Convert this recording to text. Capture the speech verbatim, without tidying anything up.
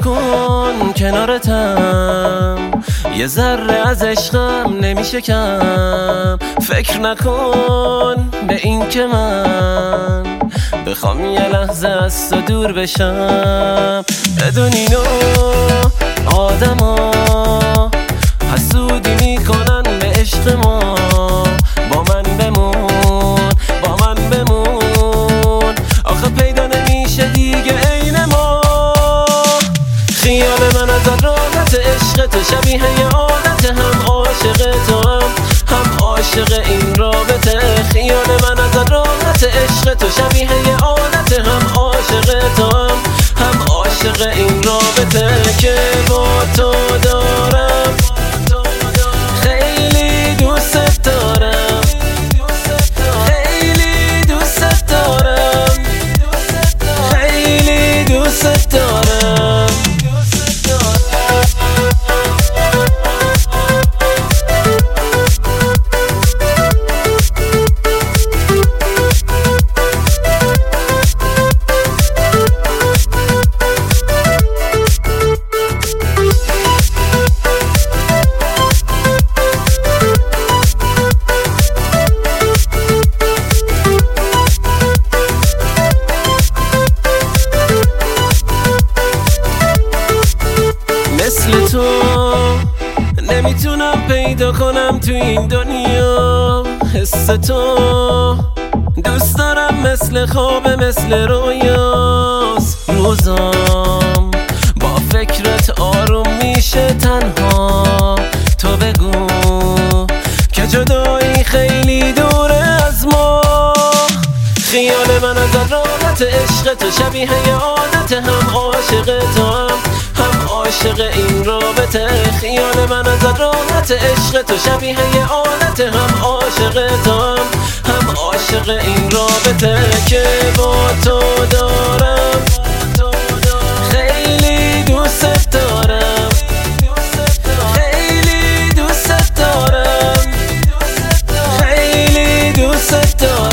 نکن کنارتم، یه ذره از عشقم نمیشه کم. فکر نکن به این که من بخوام یه لحظه از تو دور بشم. بدون اینو آدما حسودی میکنن به عشق ما. با من بمون، با من بمون، آخه پیدا نمیشه دیگه عین ما. خیال من از راحت عشق تو شبیه یه عادت، هم عاشق تو هم هم عاشق این رابطه. خیال من از راحت عشق تو شبیه یه عادت، هم عاشق تو هم هم عاشق این رابطه که با تو دارم. خیلی دوست دارم، خیلی دوست دارم، خیلی دوست دارم. مثل تو نمیتونم پیدا کنم تو این دنیا. حس تو دوست دارم، مثل خواب مثل رویاست. روزام با فکرت آروم میشه تنها. تو بگو که جدایی خیلی دوره از ما. خیال من از راحت عشق تو شبیه یه عادت، هم عاشق تو هم هم عاشق این رابطه. خیال من از راحت عشق تو شبیه یه عادت، هم عاشق تو هم هم عاشق این رابطه که با تو دارم. خیلی دوست دارم، خیلی دوست دارم، خیلی دوست دارم.